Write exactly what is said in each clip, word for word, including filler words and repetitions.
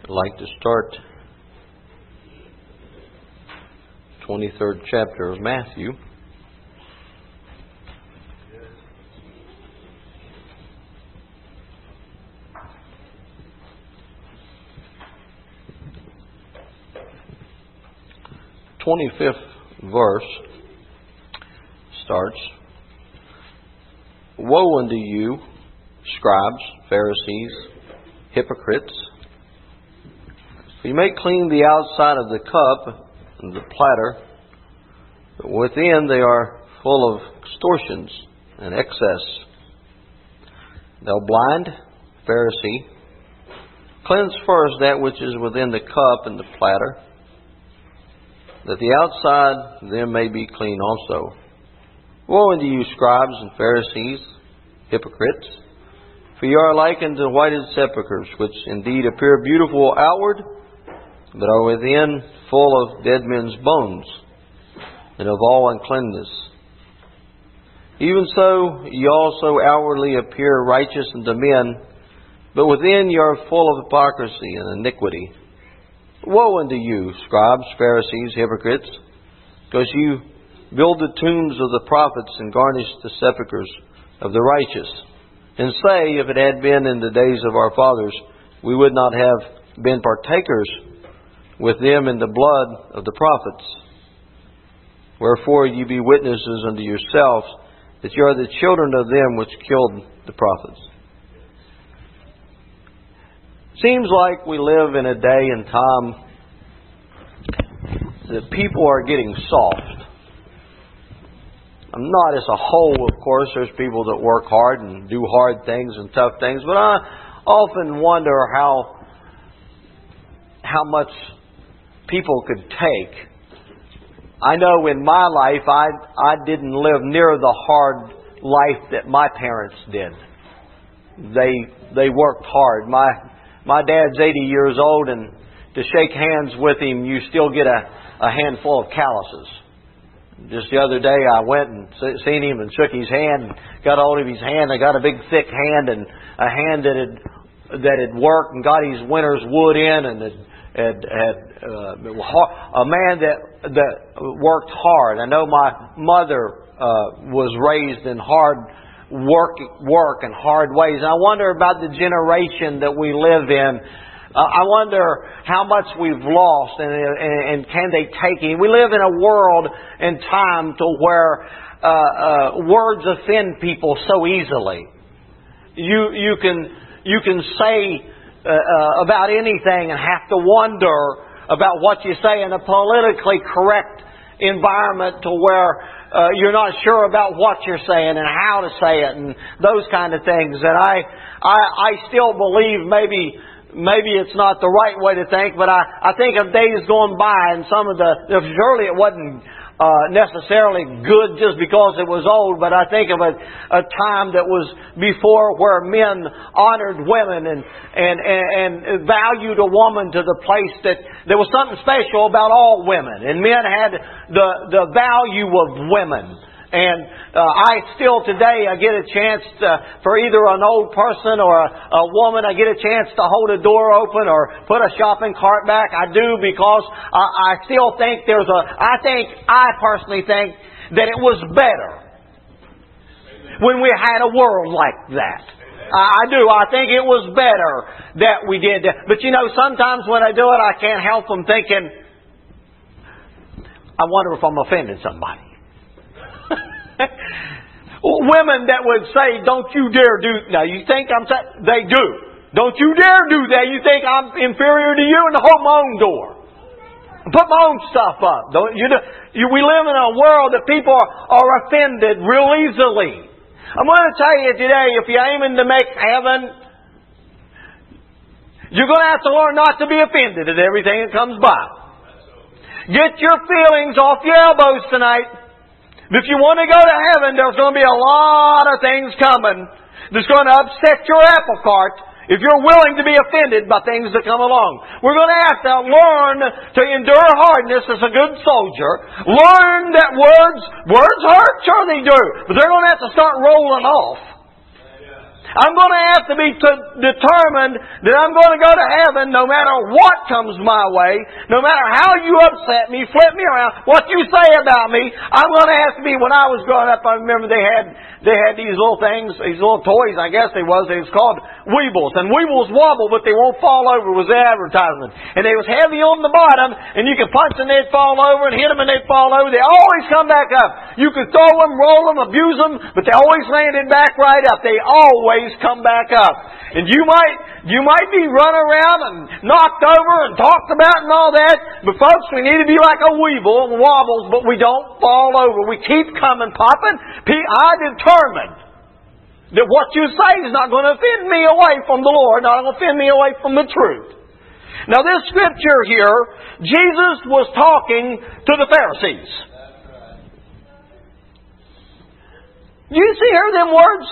I'd like to start twenty-third chapter of Matthew. twenty-fifth verse starts, "Woe unto you, scribes, Pharisees, hypocrites! For you make clean the outside of the cup and the platter, but within they are full of extortions and excess. Thou blind Pharisee, cleanse first that which is within the cup and the platter, that the outside of them may be clean also. Woe unto you, scribes and Pharisees, hypocrites! For you are likened to whited sepulchres, which indeed appear beautiful outward, but are within full of dead men's bones, and of all uncleanness. Even so, ye also outwardly appear righteous unto men, but within ye are full of hypocrisy and iniquity. Woe unto you, scribes, Pharisees, hypocrites, because you build the tombs of the prophets and garnish the sepulchres of the righteous, and say, if it had been in the days of our fathers, we would not have been partakers with them in the blood of the prophets. Wherefore ye be witnesses unto yourselves that you are the children of them which killed the prophets." Seems like we live in a day and time that people are getting soft. I'm not as a whole, of course. There's people that work hard and do hard things and tough things, but I often wonder how how much people could take. I know in my life I I didn't live near the hard life that my parents did. They they worked hard. My My dad's eighty years old, and to shake hands with him, you still get a, a handful of calluses. Just the other day, I went and seen him and shook his hand, and got a hold of his hand. I got a big, thick hand, and a hand that had that had worked and got his winter's wood in, and had, had, had uh, a man that that worked hard. I know my mother uh, was raised in hard work work and hard ways. And I wonder about the generation that we live in. Uh, I wonder how much we've lost, and, and, and can they take it? We live in a world and time to where uh, uh, words offend people so easily. You you can you can say uh, uh, about anything and have to wonder about what you say in a politically correct environment to where Uh, you're not sure about what you're saying and how to say it and those kind of things. And I, I, I still believe maybe, maybe it's not the right way to think, but I, I think of days going by and some of the, surely it wasn't uh, necessarily good just because it was old, but I think of a, a time that was before where men honored women and, and, and, and valued a woman to the place that there was something special about all women, and men had the, the value of women. And uh, I still today, I get a chance to, for either an old person or a, a woman, I get a chance to hold a door open or put a shopping cart back. I do, because I, I still think there's a, I think, I personally think that it was better when we had a world like that. I do. I think it was better that we did that. But you know, sometimes when I do it, I can't help from thinking, I wonder if I'm offending somebody. Women that would say, "Don't you dare do..." Now, you think I'm saying... They do. "Don't you dare do that. You think I'm inferior to you?" And to hold my own door. Put my own stuff up. Don't you, you, we live in a world that people are, are offended real easily. I'm going to tell you today, if you're aiming to make heaven, you're going to have to learn not to be offended at everything that comes by. Get your feelings off your elbows tonight. If you want to go to heaven, there's going to be a lot of things coming that's going to upset your apple cart if you're willing to be offended by things that come along. We're going to have to learn to endure hardness as a good soldier. Learn that words, words hurt, sure they do, but they're going to have to start rolling off. I'm going to have to be t- determined that I'm going to go to heaven no matter what comes my way, no matter how you upset me, flip me around, what you say about me. I'm going to have to be, when I was growing up, I remember they had they had these little things, these little toys, I guess they was, they was called Weebles. And Weebles wobble, but they won't fall over, was the advertisement. And they was heavy on the bottom, and you could punch and they'd fall over, and hit them and they'd fall over. They always come back up. You could throw them, roll them, abuse them, but they always landed back right up. They always come back up. And you might you might be run around and knocked over and talked about and all that, but folks, we need to be like a weevil and wobbles, but we don't fall over. We keep coming, popping. I determined that what you say is not going to offend me away from the Lord, not going to offend me away from the truth. Now this scripture here, Jesus was talking to the Pharisees. Do you see here them words?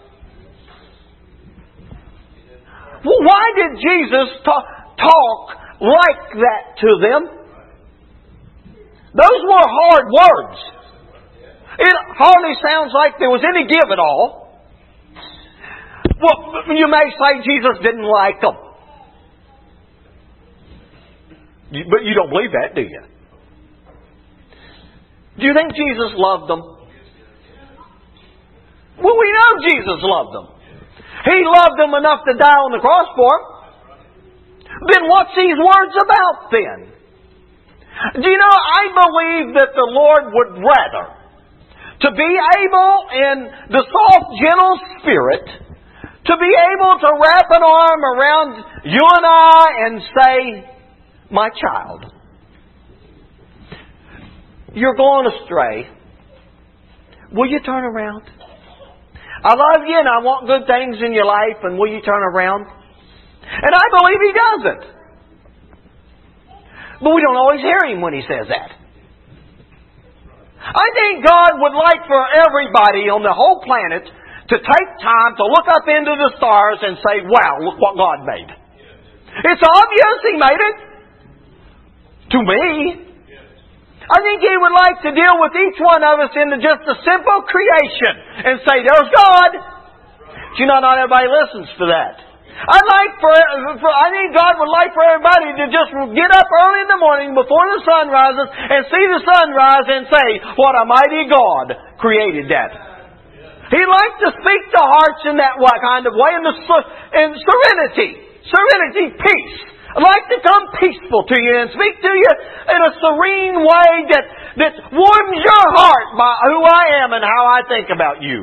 Well, why did Jesus talk, talk like that to them? Those were hard words. It hardly sounds like there was any give at all. Well, you may say Jesus didn't like them. But you don't believe that, do you? Do you think Jesus loved them? Well, we know Jesus loved them. He loved them enough to die on the cross for them. Then what's these words about then? Do you know, I believe that the Lord would rather to be able in the soft, gentle spirit to be able to wrap an arm around you and I and say, my child, you're going astray. Will you turn around? I love you and I want good things in your life, and will you turn around? And I believe He does it. But we don't always hear Him when He says that. I think God would like for everybody on the whole planet to take time to look up into the stars and say, wow, look what God made. It's obvious He made it. To me. I think He would like to deal with each one of us into just a simple creation and say, there's God. But you know, not everybody listens to that. I like for, for I think God would like for everybody to just get up early in the morning before the sun rises and see the sun rise and say, what a mighty God created that. He'd like to speak to hearts in that kind of way, in, the, in serenity, serenity, peace. I'd like to come peaceful to you and speak to you in a serene way that, that warms your heart by who I am and how I think about you.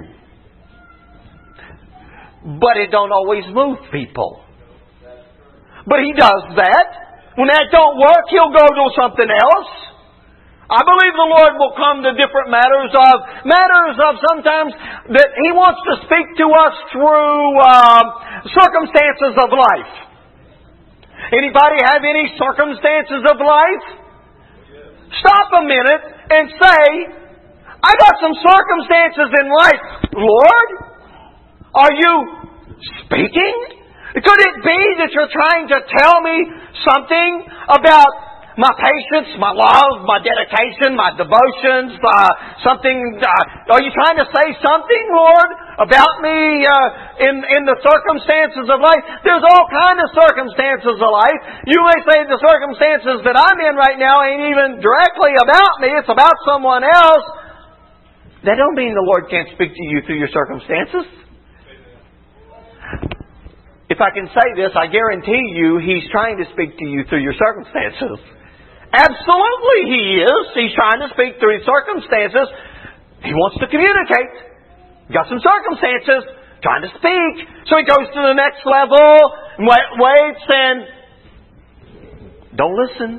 But it don't always move people. But He does that. When that don't work, He'll go to something else. I believe the Lord will come to different matters of, matters of sometimes that He wants to speak to us through uh, circumstances of life. Anybody have any circumstances of life? Stop a minute and say, I got some circumstances in life. Lord, are you speaking? Could it be that you're trying to tell me something about my patience, my love, my dedication, my devotions, uh, something, uh, are you trying to say something, Lord, about me uh, in, in the circumstances of life? There's all kinds of circumstances of life. You may say the circumstances that I'm in right now ain't even directly about me, it's about someone else. That don't mean the Lord can't speak to you through your circumstances. If I can say this, I guarantee you He's trying to speak to you through your circumstances. Absolutely He is. He's trying to speak through His circumstances. He wants to communicate. Got some circumstances, trying to speak. So He goes to the next level, and waits and don't listen.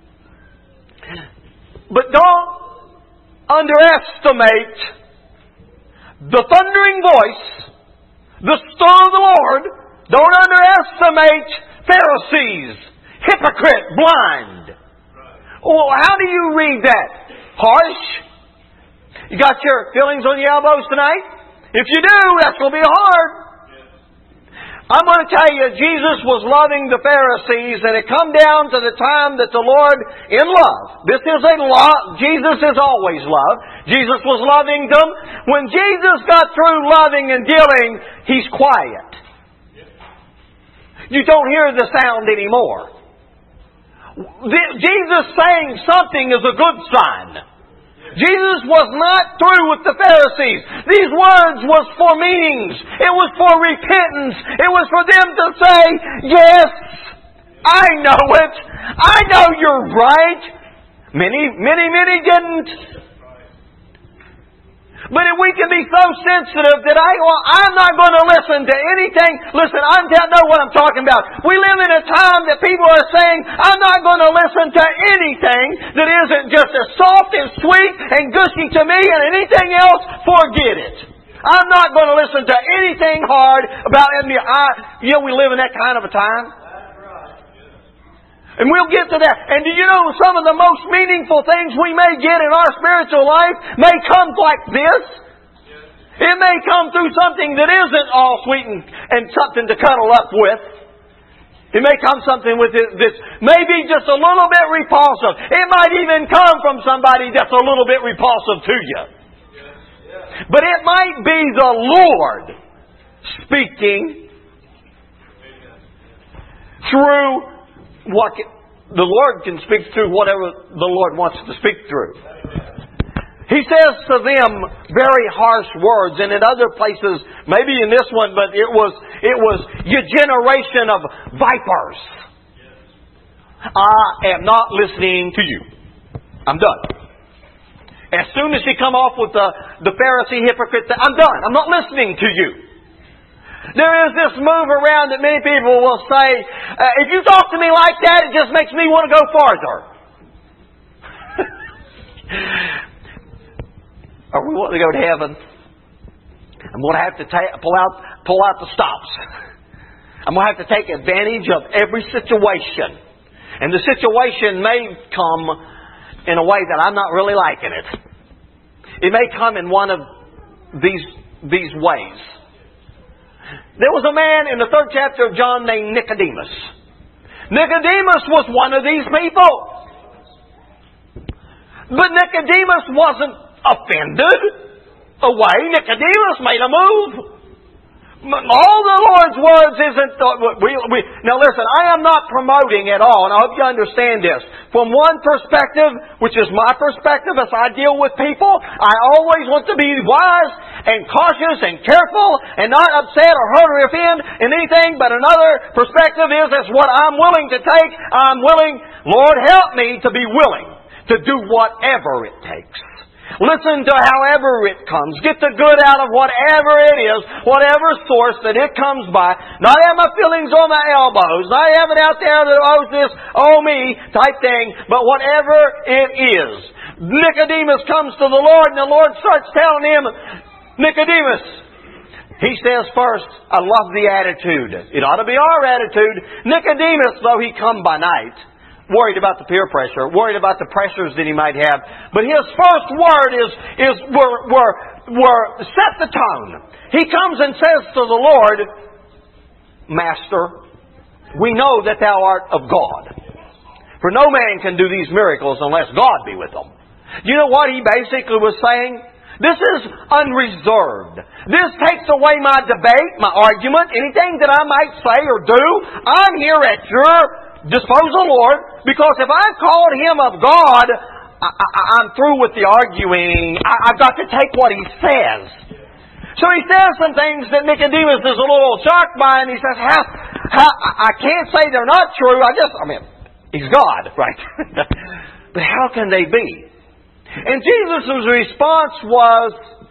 But don't underestimate the thundering voice, the stir of the Lord. Don't underestimate Pharisees, hypocrite, blind. Well, how do you read that? Harsh? You got your feelings on your elbows tonight? If you do, that's going to be hard. I'm going to tell you, Jesus was loving the Pharisees, and it come down to the time that the Lord, in love, this is a love, Jesus is always love. Jesus was loving them. When Jesus got through loving and dealing, He's quiet. You don't hear the sound anymore. Jesus saying something is a good sign. Jesus was not through with the Pharisees. These words was for meanings. It was for repentance. It was for them to say, yes, I know it. I know you're right. Many, many, many didn't. But if we can be so sensitive that I, well, I'm not going to listen to anything. Listen, I know what I'm talking about. We live in a time that people are saying, I'm not going to listen to anything that isn't just as soft and sweet and gushy to me, and anything else, forget it. I'm not going to listen to anything hard about it. I, you know, we live in that kind of a time. And we'll get to that. And do you know some of the most meaningful things we may get in our spiritual life may come like this? It may come through something that isn't all sweet and, and something to cuddle up with. It may come something with it that's maybe just a little bit repulsive. It might even come from somebody that's a little bit repulsive to you. But it might be the Lord speaking through what the Lord can speak through whatever the Lord wants to speak through. He says to them very harsh words, and in other places, maybe in this one, but it was it was you generation of vipers. I am not listening to you. I'm done. As soon as he come off with the, the Pharisee hypocrite, I'm done. I'm not listening to you. There is this move around that many people will say, uh, if you talk to me like that, it just makes me want to go farther. Are we wanting to go to heaven? I'm going to have to ta- pull out pull out the stops. I'm going to have to take advantage of every situation. And the situation may come in a way that I'm not really liking it. It may come in one of these these ways. There was a man in the third chapter of John named Nicodemus. Nicodemus was one of these people. But Nicodemus wasn't offended away. Nicodemus made a move. All the Lord's words isn't... We, we, now listen, I am not promoting at all, and I hope you understand this. From one perspective, which is my perspective as I deal with people, I always want to be wise and cautious and careful and not upset or hurt or offend in anything. But another perspective is, is what I'm willing to take. I'm willing, Lord, help me to be willing to do whatever it takes. Listen to however it comes. Get the good out of whatever it is, whatever source that it comes by. Not have my feelings on my elbows. Not have it out there that owes this, owe me type thing. But whatever it is. Nicodemus comes to the Lord and the Lord starts telling him, Nicodemus, he says first, I love the attitude. It ought to be our attitude. Nicodemus, though he come by night, worried about the peer pressure, worried about the pressures that he might have. But his first word is, is were, were, were set the tone. He comes and says to the Lord, Master, we know that thou art of God. For no man can do these miracles unless God be with them. You know what he basically was saying? This is unreserved. This takes away my debate, my argument, anything that I might say or do. I'm here at your disposal, Lord, because if I called Him of God, I, I, I'm through with the arguing. I, I've got to take what He says. So He says some things that Nicodemus is a little shocked by, and he says, how, how, I can't say they're not true. I just, I mean, He's God, right? But how can they be? And Jesus' response was,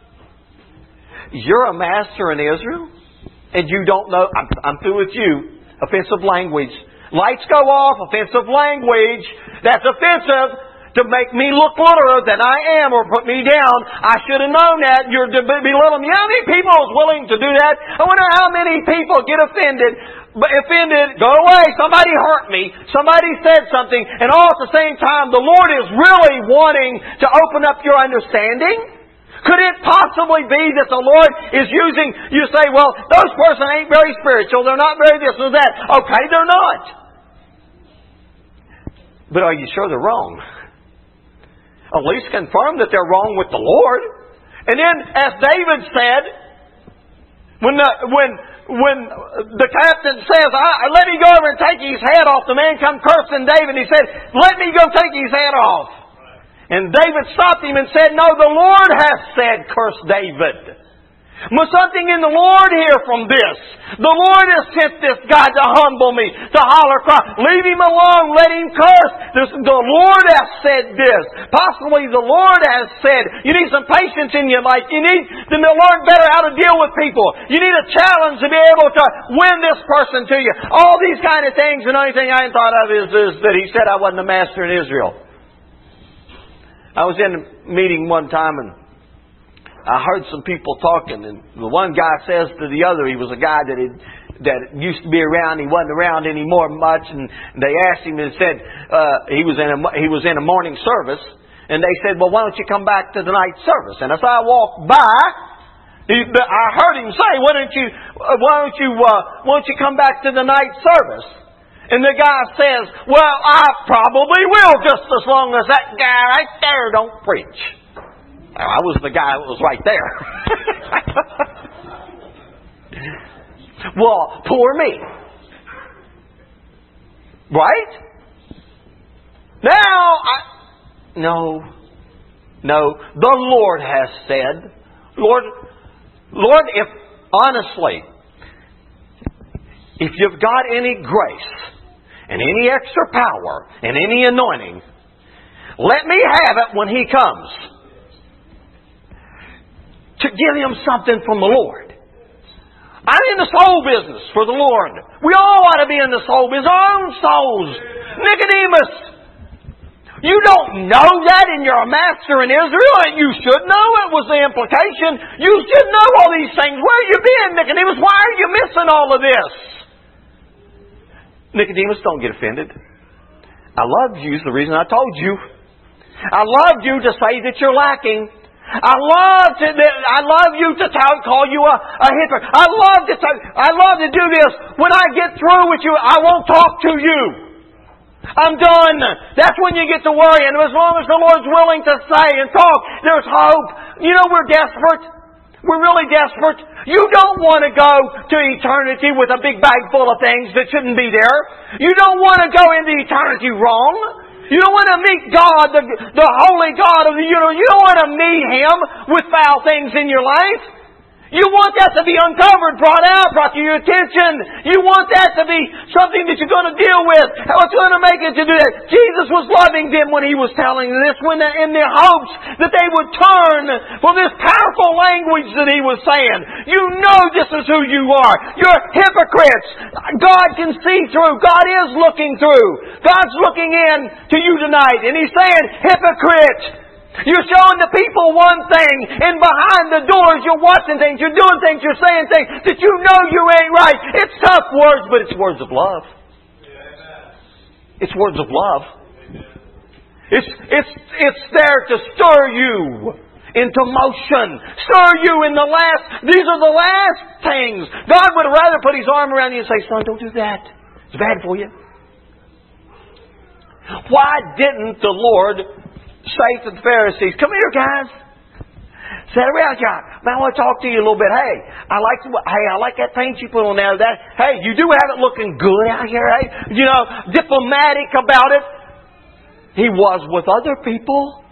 you're a master in Israel, and you don't know, I'm, I'm through with you. Offensive language. Lights go off, offensive language. That's offensive to make me look littler than I am or put me down. I should have known that. You're belittling me. How many people is willing to do that? I wonder how many people get offended. But offended, go away. Somebody hurt me. Somebody said something. And all at the same time, the Lord is really wanting to open up your understanding. Could it possibly be that the Lord is using, you say, well, those person ain't very spiritual, they're not very this or that. Okay, they're not. But are you sure they're wrong? At least confirm that they're wrong with the Lord. And then, as David said, when the, when, when the captain says, I, let me go over and take his head off, the man come cursing David. He said, let me go take his head off. And David stopped him and said, no, the Lord has said, curse David. Must something in the Lord hear from this? The Lord has sent this guy to humble me, to holler, cry. Leave him alone, let him curse. This, the Lord has said this. Possibly the Lord has said, you need some patience in your life. You need to learn better how to deal with people. You need a challenge to be able to win this person to you. All these kind of things. And the only thing I thought of is, is that he said I wasn't a master in Israel. I was in a meeting one time and I heard some people talking, and the one guy says to the other, he was a guy that had, that used to be around, he wasn't around anymore much, and they asked him and said uh, he was in a he was in a morning service, and they said, well, why don't you come back to the night service? And as I walked by, he, I heard him say, why don't you why don't you uh, why don't you come back to the night service? And the guy says, well, I probably will, just as long as that guy right there don't preach. I was the guy that was right there. Well, poor me. Right? Now, I, no, no. The Lord has said, Lord, Lord, if honestly, if you've got any grace and any extra power and any anointing, let me have it when He comes. To give him something from the Lord. I'm in the soul business for the Lord. We all ought to be in the soul business, our own souls. Nicodemus, you don't know that, and you're a master in Israel, and you should know it was the implication. You should know all these things. Where have you been, Nicodemus? Why are you missing all of this? Nicodemus, don't get offended. I loved you is the reason I told you. I loved you to say that you're lacking. I love to. I love you to call you a, a hypocrite. I love to. I love to do this. When I get through with you, I won't talk to you. I'm done. That's when you get to worry. And as long as the Lord's willing to say and talk, there's hope. You know, we're desperate. We're really desperate. You don't want to go to eternity with a big bag full of things that shouldn't be there. You don't want to go into eternity wrong. You don't want to meet God, the, the holy God of the universe. You don't want to meet Him with foul things in your life. You want that to be uncovered, brought out, brought to your attention. You want that to be something that you're going to deal with. What's going to make it to do that? Jesus was loving them when He was telling this, when in their hopes that they would turn from this powerful language that He was saying. You know this is who you are. You're hypocrites. God can see through. God is looking through. God's looking in to you tonight, and He's saying, hypocrite. You're showing the people one thing, and behind the doors you're watching things, you're doing things, you're saying things that you know you ain't right. It's tough words, but it's words of love. It's words of love. It's, it's, it's there to stir you into motion. Stir you in the last, these are the last things. God would rather put His arm around you and say, son, don't do that. It's bad for you. Why didn't the Lord say to the Pharisees, come here, guys. Sit around, y'all. Man, I want to talk to you a little bit. Hey, I like hey, I like that paint you put on there. That hey, you do have it looking good out here. Hey, you know, diplomatic about it. He was with other people.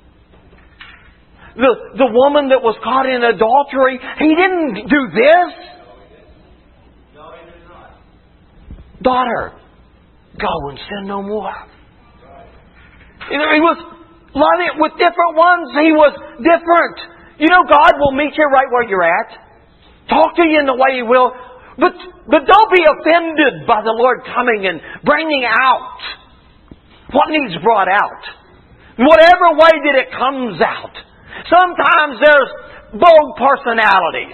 The the woman that was caught in adultery, he didn't do this. No, he did not. Daughter, go and sin no more. You know, he was. Love it with different ones. He was different. You know, God will meet you right where you're at. Talk to you in the way He will. But, but don't be offended by the Lord coming and bringing out what needs brought out. Whatever way that it comes out. Sometimes there's bold personalities.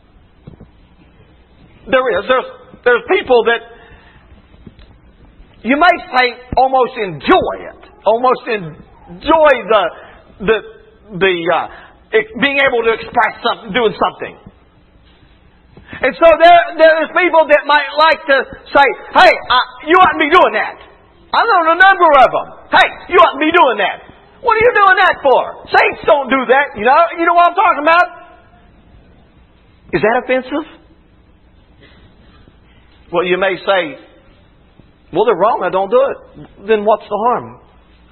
There is. There's, there's people that you may say almost enjoy it. Almost enjoy Enjoy the the the uh, being able to express something, doing something. And so there, there's people that might like to say, hey, uh, you oughtn't be doing that. I know a number of them. Hey, you oughtn't be doing that. What are you doing that for? Saints don't do that. You know, you know what I'm talking about? Is that offensive? Well, you may say, well, they're wrong, I don't do it. Then what's the harm?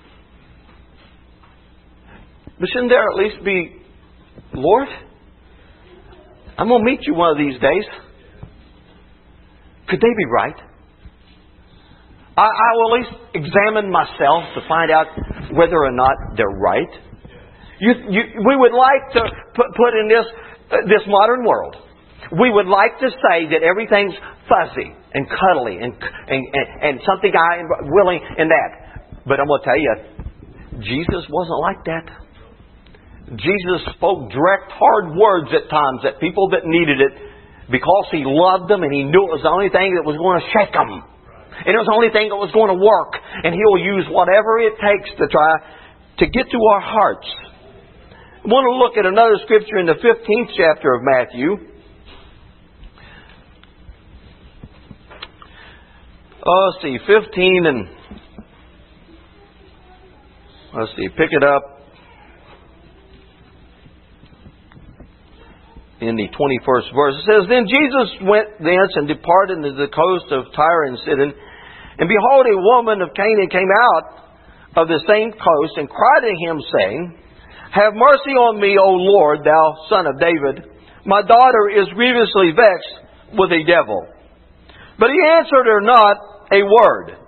But shouldn't there at least be, Lord, I'm going to meet you one of these days. Could they be right? I, I will at least examine myself to find out whether or not they're right. You, you, we would like to put, put in this, uh, this modern world, we would like to say that everything's fuzzy and cuddly and, and, and, and something I am willing in that. But I'm going to tell you, Jesus wasn't like that. Jesus spoke direct, hard words at times at people that needed it because He loved them and He knew it was the only thing that was going to shake them. And it was the only thing that was going to work. And He'll use whatever it takes to try to get to our hearts. I want to look at another scripture in the fifteenth chapter of Matthew. Oh, let's see, fifteen and... Let's see, pick it up. In the twenty-first verse, it says, Then Jesus went thence and departed into the coast of Tyre and Sidon. And behold, a woman of Canaan came out of the same coast and cried to Him, saying, Have mercy on me, O Lord, thou Son of David. My daughter is grievously vexed with a devil. But He answered her not a word.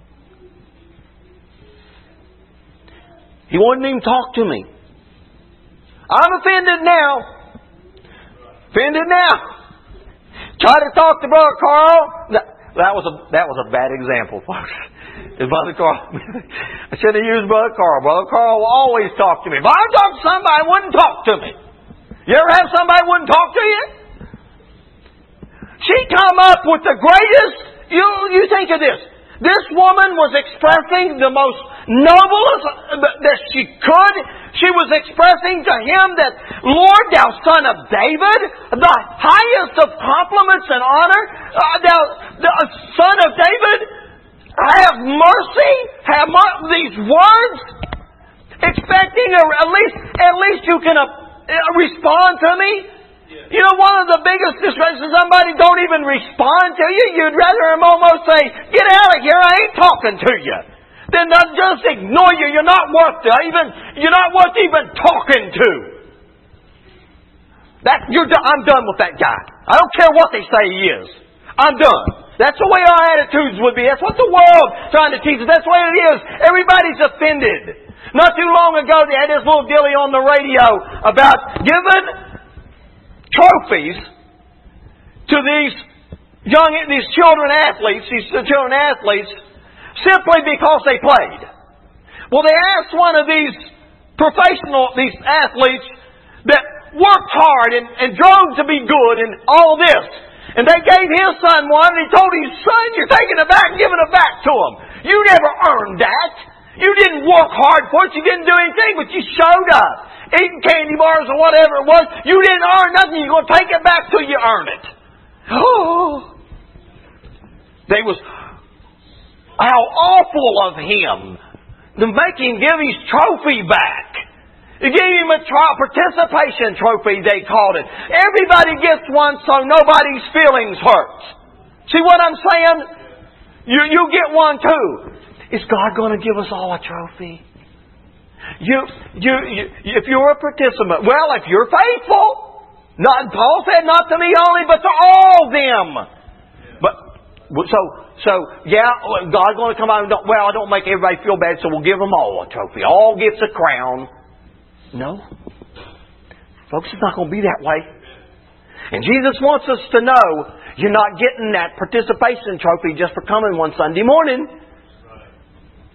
He wouldn't even talk to me. I'm offended now. Offended now. Try to talk to Brother Carl. That was a that was a bad example, folks. Brother Carl. I should have used Brother Carl. Brother Carl will always talk to me. If I talk to somebody, wouldn't talk to me. You ever have somebody wouldn't talk to you? She come up with the greatest. You you think of this. This woman was expressing the most noblest that she could. She was expressing to Him that, Lord, thou Son of David, the highest of compliments and honor, uh, thou the Son of David, have mercy, have mer- these words, expecting a, at least at least you can uh, respond to me. You know, one of the biggest disgraces is somebody don't even respond to you. You'd rather him almost say, get out of here, I ain't talking to you. Then they'll just ignore you. You're not worth even, you're not worth even talking to. That, you're done. I'm done with that guy. I don't care what they say he is. I'm done. That's the way our attitudes would be. That's what the world's trying to teach us. That's the way it is. Everybody's offended. Not too long ago, they had this little dilly on the radio about giving trophies to these young, these children athletes, these children athletes, simply because they played. Well, they asked one of these professional, these athletes that worked hard and, and drove to be good and all this. And they gave his son one and he told his son, you're taking it back and giving it back to him. You never earned that. You didn't work hard for it. You didn't do anything, but you showed up. Eating candy bars or whatever it was. You didn't earn nothing. You're going to take it back till you earn it. Oh. They was, how awful of him to make him give his trophy back. They gave him a tro- participation trophy, they called it. Everybody gets one so nobody's feelings hurt. See what I'm saying? You, you get one too. Is God going to give us all a trophy? You, you, you, if you're a participant, well, if you're faithful, not Paul said, not to me only, but to all them. But so, so yeah, God's going to come out and don't, well, I don't make everybody feel bad, so we'll give them all a trophy. All gets a crown. No, folks, it's not going to be that way. And Jesus wants us to know you're not getting that participation trophy just for coming one Sunday morning.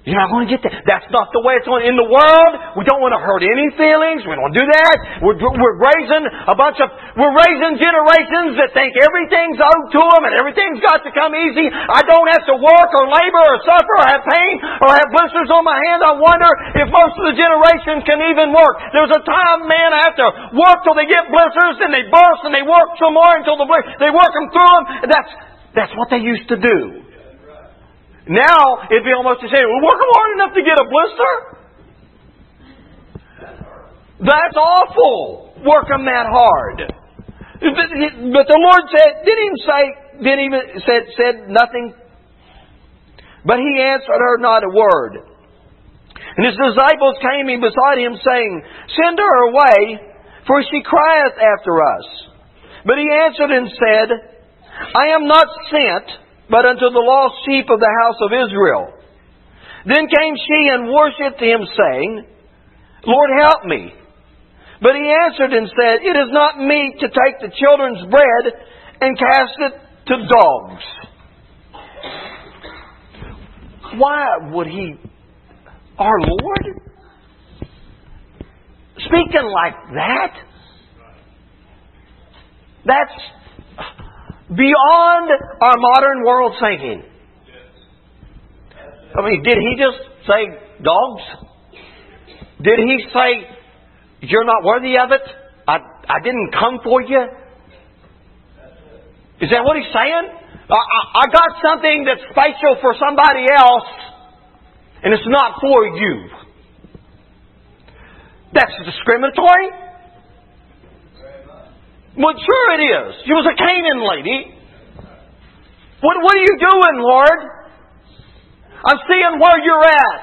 You're not going to get that. That's not the way it's going. In the world, we don't want to hurt any feelings. We don't want to do that. We're, we're raising a bunch of, we're raising generations that think everything's owed to them and everything's got to come easy. I don't have to work or labor or suffer or have pain or have blisters on my hand. I wonder if most of the generations can even work. There's a time men have to work till they get blisters and they burst and they work some more until the blisters, they work them through them. And that's, that's what they used to do. Now, it'd be almost the same. Well, work them hard enough to get a blister? That's awful. Work them that hard. But the Lord said, didn't even say, didn't even said, said nothing. But He answered her not a word. And His disciples came in beside Him, saying, Send her away, for she crieth after us. But He answered and said, I am not sent but unto the lost sheep of the house of Israel. Then came she and worshipped Him, saying, Lord, help me. But He answered and said, It is not meet to take the children's bread and cast it to dogs. Why would He, our Lord, speaking like that? That's beyond our modern world thinking. I mean, did He just say dogs? Did He say, you're not worthy of it? I, I didn't come for you? Is that what He's saying? I, I, I got something that's special for somebody else, and it's not for you. That's discriminatory? Well, sure it is. She was a Canaan lady. What, what are you doing, Lord? I'm seeing where you're at.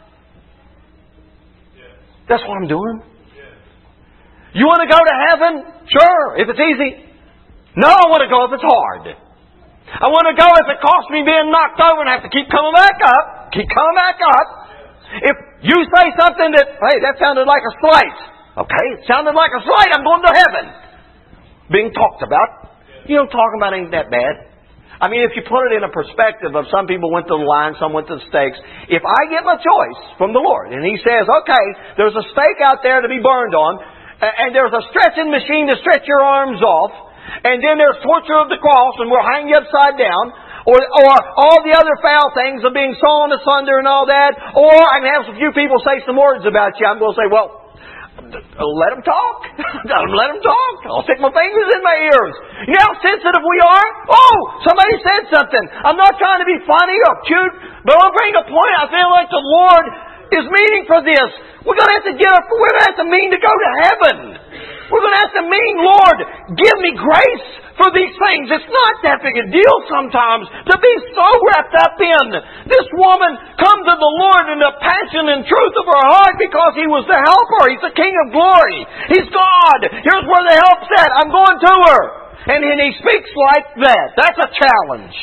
That's what I'm doing. You want to go to heaven? Sure, if it's easy. No, I want to go if it's hard. I want to go if it costs me being knocked over and I have to keep coming back up. Keep coming back up. If you say something that, hey, that sounded like a slight. Okay, it sounded like a slight. I'm going to heaven. Being talked about. You know, talking about ain't that bad. I mean, if you put it in a perspective of some people went to the line, some went to the stakes. If I get my choice from the Lord, and He says, okay, there's a stake out there to be burned on, and there's a stretching machine to stretch your arms off, and then there's torture of the cross, and we'll hang you upside down, or, or all the other foul things of being sawn asunder and all that, or I can have a few people say some words about you. I'm going to say, well, let them talk. Let them talk. I'll stick my fingers in my ears. You know how sensitive we are? Oh, somebody said something. I'm not trying to be funny or cute, but I'll bring a point. I feel like the Lord is meaning for this. We're going to have to get up. We're going to have to mean to go to heaven. We're going to have to mean, Lord, give me grace for these things. It's not that big a deal sometimes to be so wrapped up in. This woman come to the Lord in the passion and truth of her heart because He was the helper. He's the King of glory. He's God. Here's where the help's at. I'm going to her. And then He speaks like that. That's a challenge.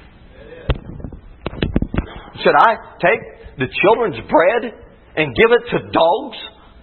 Should I take the children's bread and give it to dogs?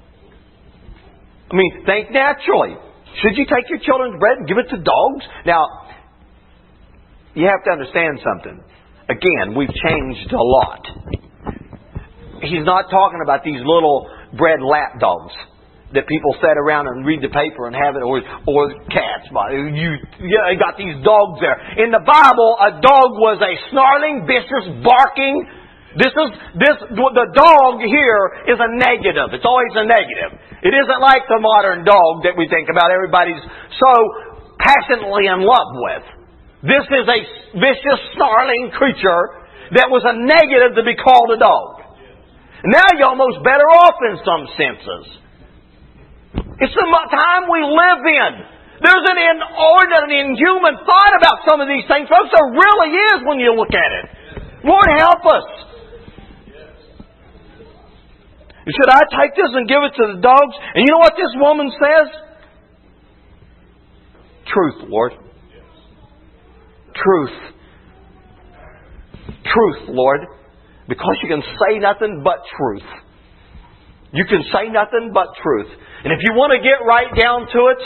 I mean, think naturally. Should you take your children's bread and give it to dogs? Now, you have to understand something. Again, we've changed a lot. He's not talking about these little bread lap dogs that people sit around and read the paper and have it, or or cats. You, you got these dogs there. In the Bible, a dog was a snarling, vicious, barking. This is this the dog here is a negative. It's always a negative. It isn't like the modern dog that we think about. Everybody's so passionately in love with. This is a vicious, snarling creature that was a negative to be called a dog. Now you're almost better off in some senses. It's the time we live in. There's an inordinate, an inhuman thought about some of these things, folks. There really is when you look at it. Lord, help us. Should I take this and give it to the dogs? And you know what this woman says? Truth, Lord. Truth. Truth, Lord. Because you can say nothing but truth. You can say nothing but truth. And if you want to get right down to it,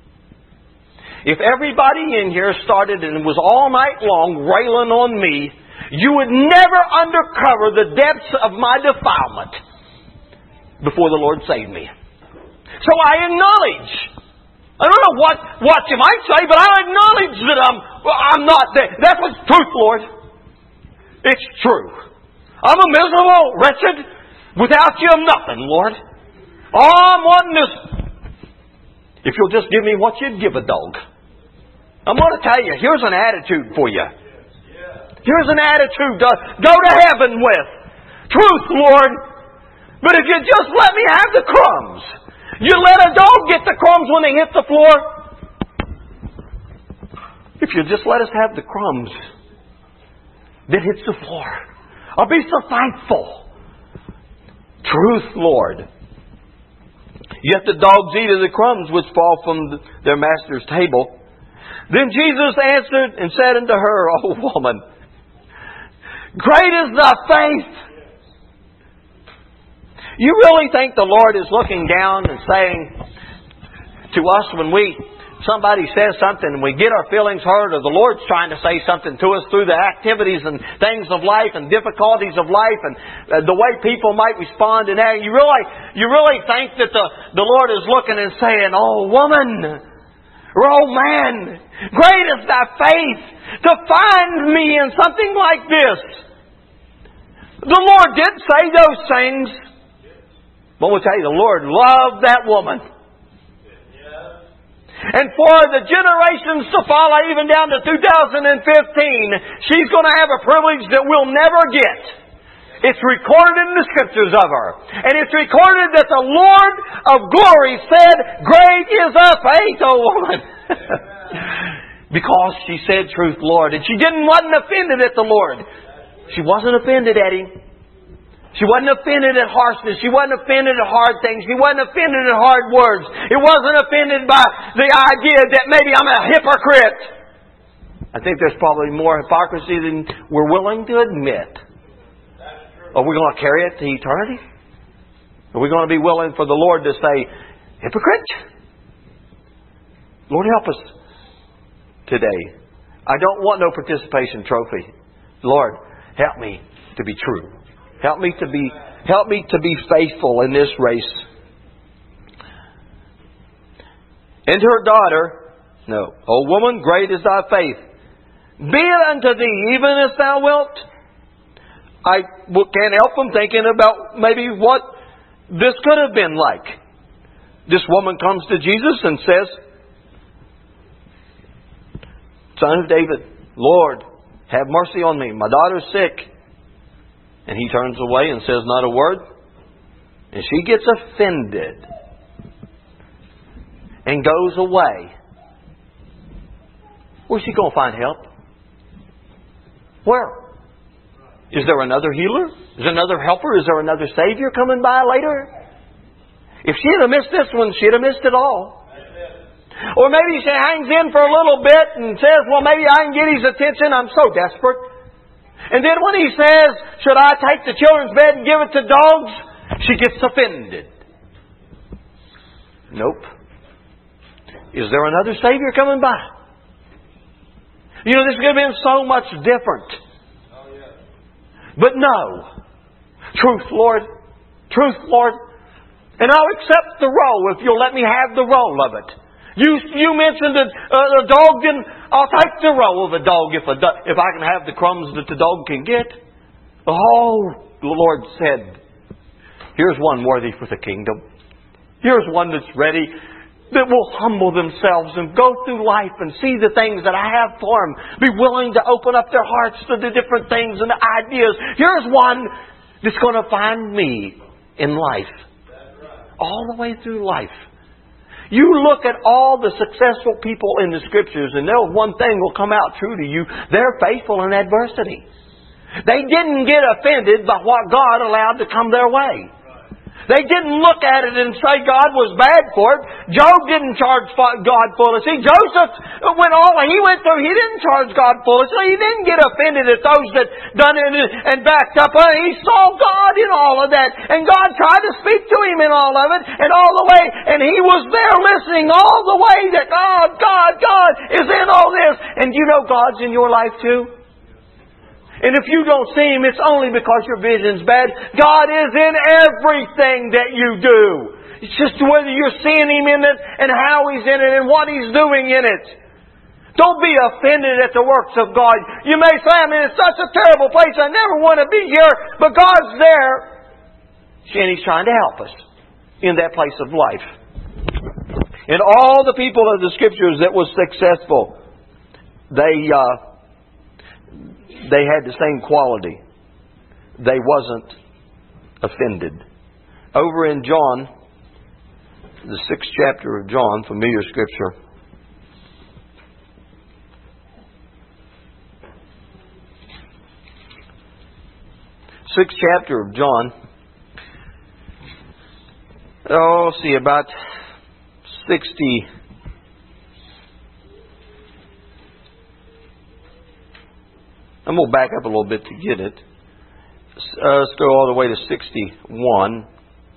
if everybody in here started and was all night long railing on me you would never uncover the depths of my defilement before the Lord saved me. So I acknowledge. I don't know what, what you might say, but I acknowledge that I'm, well, I'm not there. That's what's truth, Lord. It's true. I'm a miserable, wretched. Without you, I'm nothing, Lord. All I'm wanting is, if you'll just give me what you'd give a dog. I'm going to tell you, here's an attitude for you. Here's an attitude to go to heaven with. Truth, Lord. But if you just let me have the crumbs. You let a dog get the crumbs when they hit the floor. If you just let us have the crumbs that hits the floor. I'll be so thankful. Truth, Lord. Yet the dogs eat of the crumbs which fall from their master's table. Then Jesus answered and said unto her, O woman, great is thy faith. You really think the Lord is looking down and saying to us when we somebody says something and we get our feelings hurt, or the Lord's trying to say something to us through the activities and things of life and difficulties of life and uh, the way people might respond and that, you really you really think that the, the Lord is looking and saying, oh woman, or oh man, great is thy faith to find me in something like this. The Lord did say those things. But we'll tell you, the Lord loved that woman. And for the generations to follow, even down to two thousand fifteen, she's going to have a privilege that we'll never get. It's recorded in the Scriptures of her. And it's recorded that the Lord of glory said, great is thy faith, O woman. Because she said truth, Lord. And she didn't wasn't offended at the Lord. She wasn't offended at Him. She wasn't offended at harshness. She wasn't offended at hard things. She wasn't offended at hard words. It wasn't offended by the idea that maybe I'm a hypocrite. I think there's probably more hypocrisy than we're willing to admit. Are we going to carry it to eternity? Are we going to be willing for the Lord to say, hypocrite? Lord, help us today. I don't want no participation trophy. Lord, help me to be true. Help me to be, help me to be faithful in this race. And her daughter, no, O woman, great is thy faith. Be it unto thee even as thou wilt. I can't help from thinking about maybe what this could have been like. This woman comes to Jesus and says, Son of David, Lord, have mercy on me. My daughter's sick. And He turns away and says not a word. And she gets offended. And goes away. Where's she going to find help? Where? Is there another healer? Is there another helper? Is there another Savior coming by later? If she'd have missed this one, she'd have missed it all. Or maybe she hangs in for a little bit and says, well, maybe I can get His attention. I'm so desperate. And then when He says, should I take the children's bed and give it to dogs? She gets offended. Nope. Is there another Savior coming by? You know, this could have been so much different. Oh, yeah. But no. Truth, Lord. Truth, Lord. And I'll accept the role if you'll let me have the role of it. You you mentioned a, a dog, then I'll take the role of a dog if a do, if I can have the crumbs that the dog can get. Oh, the Lord said, here's one worthy for the kingdom. Here's one that's ready, that will humble themselves and go through life and see the things that I have for them. Be willing to open up their hearts to the different things and the ideas. Here's one that's going to find me in life. All the way through life. You look at all the successful people in the Scriptures and there's one thing will come out true to you. They're faithful in adversity. They didn't get offended by what God allowed to come their way. They didn't look at it and say God was bad for it. Job didn't charge God foolishly. Joseph, when all he went through, he didn't charge God foolishly. He didn't get offended at those that done it and backed up. He saw God in all of that. And God tried to speak to him in all of it. And all the way. And he was there listening all the way that God, God, God is in all this. And you know God's in your life too? And if you don't see Him, it's only because your vision's bad. God is in everything that you do. It's just whether you're seeing Him in it and how He's in it and what He's doing in it. Don't be offended at the works of God. You may say, I mean, it's such a terrible place. I never want to be here. But God's there. And He's trying to help us in that place of life. And all the people of the Scriptures that was successful, they uh, they had the same quality. They wasn't offended. Over in John, the sixth chapter of John, familiar Scripture. Sixth chapter of John. Oh, see, about sixty. I'm going to back up a little bit to get it. Uh, let's go all the way to sixty-one.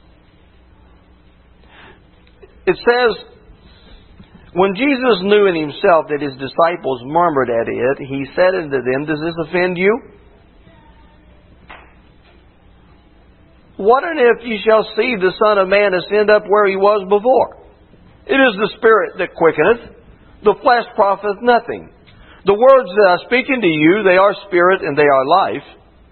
It says, when Jesus knew in Himself that His disciples murmured at it, He said unto them, does this offend you? What and if ye shall see the Son of Man ascend up where He was before? It is the Spirit that quickeneth, the flesh profiteth nothing. The words that I speak unto you, they are spirit and they are life.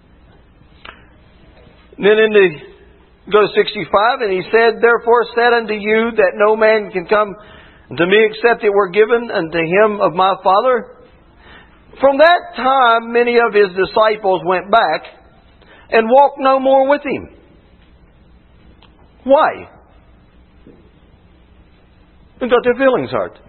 Then in the, go to sixty-five, and He said, therefore said unto you that no man can come unto me except it were given unto him of my Father. From that time many of His disciples went back and walked no more with Him. Why? They got their feelings hurt.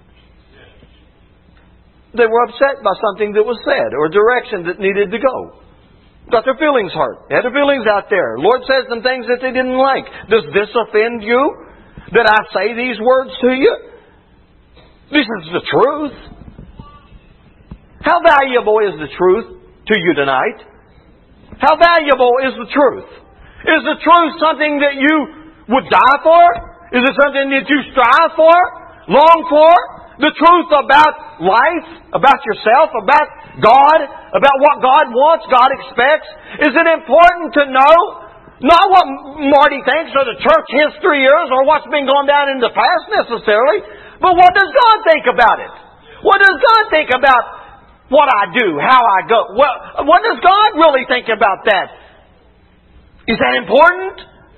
They were upset by something that was said or a direction that needed to go. Got their feelings hurt. They had their feelings out there. Lord said some things that they didn't like. Does this offend you? That I say these words to you? This is the truth. How valuable is the truth to you tonight? How valuable is the truth? Is the truth something that you would die for? Is it something that you strive for? Long for? The truth about life, about yourself, about God, about what God wants, God expects. Is it important to know not what Marty thinks or the church history is or what's been going down in the past necessarily, but what does God think about it? What does God think about what I do, how I go? Well, what does God really think about that? Is that important?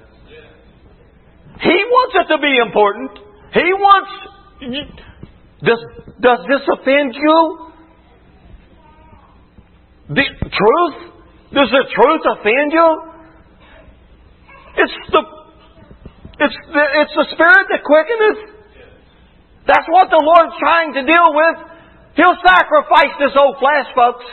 He wants it to be important. He wants... Does, does this offend you? The truth? Does the truth offend you? It's the it's the, it's the Spirit that quickeneth. That's what the Lord's trying to deal with. He'll sacrifice this old flesh, folks.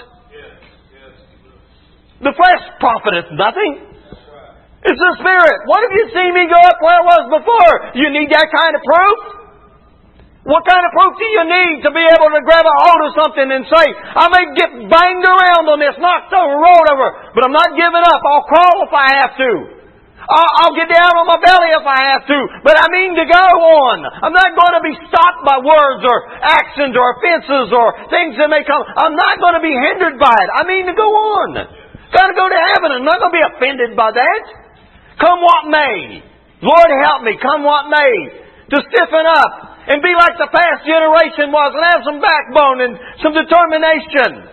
The flesh profiteth nothing. It's the Spirit. What if you see me go up where I was before? You need that kind of proof? What kind of proof do you need to be able to grab a hold of something and say, I may get banged around on this, knocked over, rolled over, but I'm not giving up. I'll crawl if I have to. I'll, I'll get down on my belly if I have to. But I mean to go on. I'm not going to be stopped by words or actions or offenses or things that may come. I'm not going to be hindered by it. I mean to go on. Got to go to heaven. I'm not going to be offended by that. Come what may. Lord help me. Come what may. To stiffen up. And be like the past generation was and have some backbone and some determination.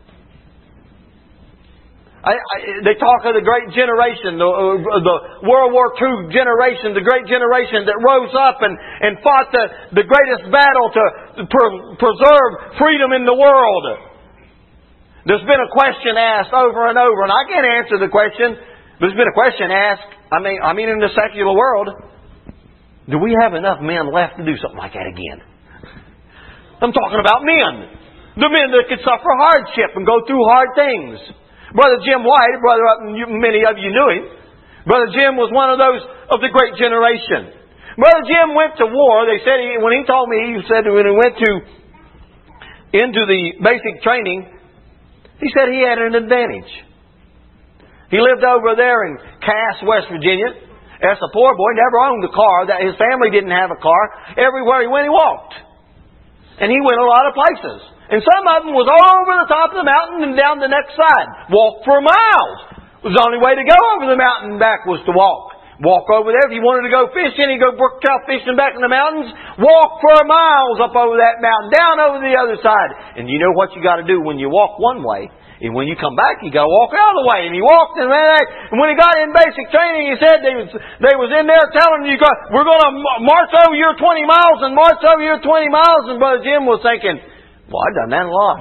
I, I, they talk of the great generation, the, uh, the World War Two generation, the great generation that rose up and, and fought the, the greatest battle to per, preserve freedom in the world. There's been a question asked over and over, and I can't answer the question. There's been a question asked, I mean, I mean in the secular world, do we have enough men left to do something like that again? I'm talking about men. The men that could suffer hardship and go through hard things. Brother Jim White, brother, many of you knew him. Brother Jim was one of those of the great generation. Brother Jim went to war. They said, he, when he told me, he said when he went to into the basic training, he said he had an advantage. He lived over there in Cass, West Virginia. As a poor boy, never owned a car. That his family didn't have a car. Everywhere he went, he walked. And he went a lot of places. And some of them was over the top of the mountain and down the next side. Walked for miles. It was the only way to go over the mountain and back was to walk. Walk over there. If you wanted to go fishing, you go brook trout fishing back in the mountains. Walk for miles up over that mountain, down over the other side. And you know what you got to do when you walk one way? And when you come back, you got to walk the other way. And he walked and ran back. And when he got in basic training, he said they was, they was in there telling you, we're going to march over your twenty miles and march over your twenty miles. And Brother Jim was thinking, well, I've done that a lot.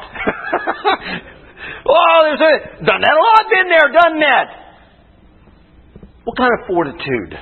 Oh, there's a, done that a lot, been there, done that. What kind of fortitude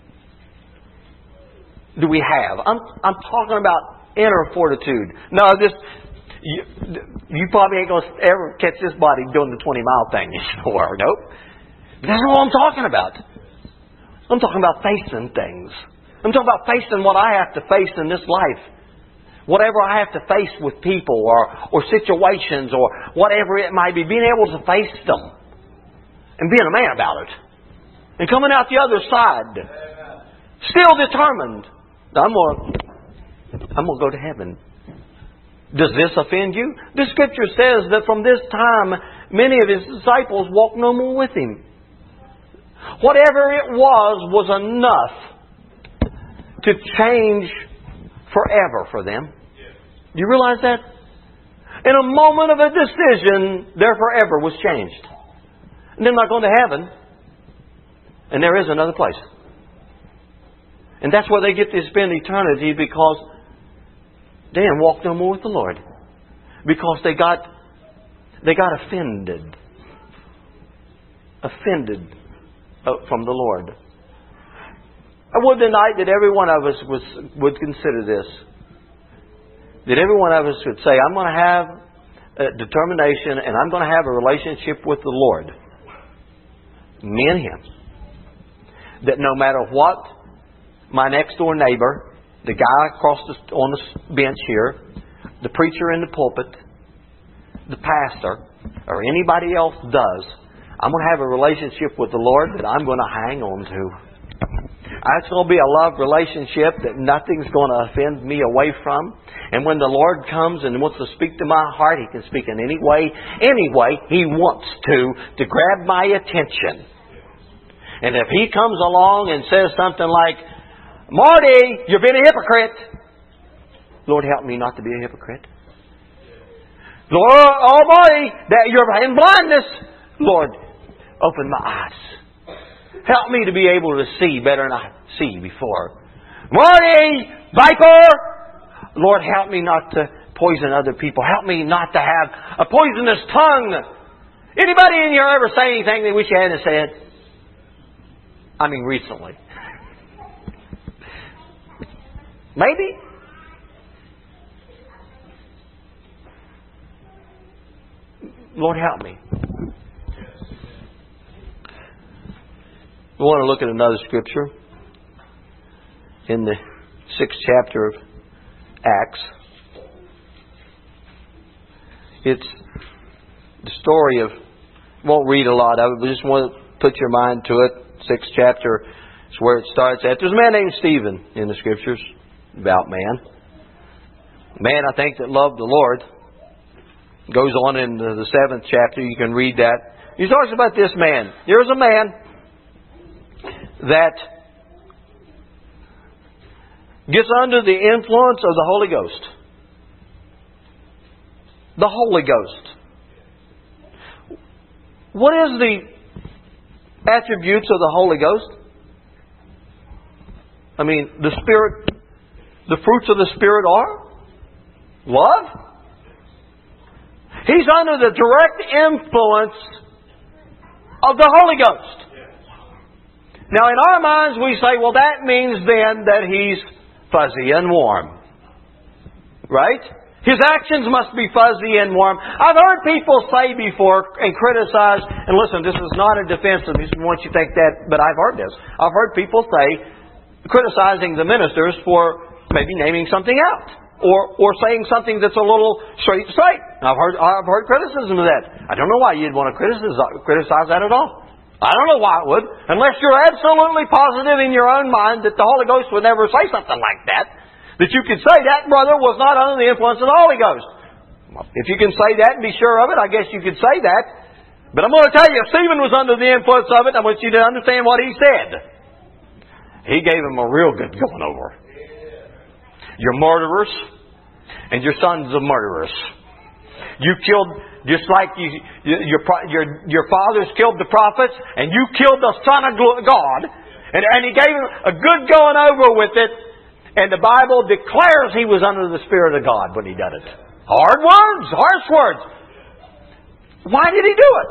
do we have? I'm I'm talking about inner fortitude. No, this you, you probably ain't going to ever catch this body doing the twenty mile thing anymore. Nope. That's not what I'm talking about. I'm talking about facing things. I'm talking about facing what I have to face in this life. Whatever I have to face with people or, or situations or whatever it might be, being able to face them and being a man about it. And coming out the other side, still determined, I'm going I'm going to go to heaven. Does this offend you? The Scripture says that from this time, many of His disciples walked no more with Him. Whatever it was, was enough to change forever for them. Do you realize that? In a moment of a decision, their forever was changed. And they're not going to heaven. And there is another place. And that's where they get to spend eternity, because they didn't walk no more with the Lord. Because they got they got offended. Offended from the Lord. I would tonight that every one of us was, would consider this. That every one of us would say, I'm going to have a determination and I'm going to have a relationship with the Lord. Me and Him. That no matter what my next door neighbor, the guy across the, on the bench here, the preacher in the pulpit, the pastor, or anybody else does, I'm going to have a relationship with the Lord that I'm going to hang on to. It's going to be a love relationship that nothing's going to offend me away from. And when the Lord comes and wants to speak to my heart, He can speak in any way, any way He wants to, to grab my attention. And if He comes along and says something like, Marty, you've been a hypocrite. Lord, help me not to be a hypocrite. Lord, oh Marty, that you're in blindness. Lord, open my eyes. Help me to be able to see better than I see before. Marty, viper. Lord, help me not to poison other people. Help me not to have a poisonous tongue. Anybody in here ever say anything they wish you hadn't said? I mean, recently. Maybe. Lord, help me. We want to look at another scripture in the sixth chapter of Acts. It's the story of, won't read a lot of it, but just want to put your mind to it. Sixth chapter is where it starts at. There's a man named Stephen in the scriptures, about man. A man, I think, that loved the Lord. Goes on in the seventh chapter, you can read that. He talks about this man. Here's a man that gets under the influence of the Holy Ghost. The Holy Ghost. What is the attributes of the Holy Ghost? I mean, the Spirit, the fruits of the Spirit are love. He's under the direct influence of the Holy Ghost. Now, in our minds, we say, well, that means then that he's fuzzy and warm. Right? His actions must be fuzzy and warm. I've heard people say before and criticize, and listen, this is not a defense of this, once you think that, but I've heard this. I've heard people say, criticizing the ministers for maybe naming something out. Or or saying something that's a little straight straight. I've heard I've heard criticism of that. I don't know why you'd want to criticize criticize that at all. I don't know why it would, unless you're absolutely positive in your own mind that the Holy Ghost would never say something like that. That you could say that brother was not under the influence of the Holy Ghost. If you can say that and be sure of it, I guess you could say that. But I'm going to tell you, Stephen was under the influence of it. I want you to understand what he said. He gave him a real good going over. You're murderers, and your sons of murderers. You killed, just like you, your, your, your fathers killed the prophets, and you killed the Son of God. And, and he gave him a good going over with it. And the Bible declares he was under the Spirit of God when he did it. Hard words, harsh words. Why did he do it?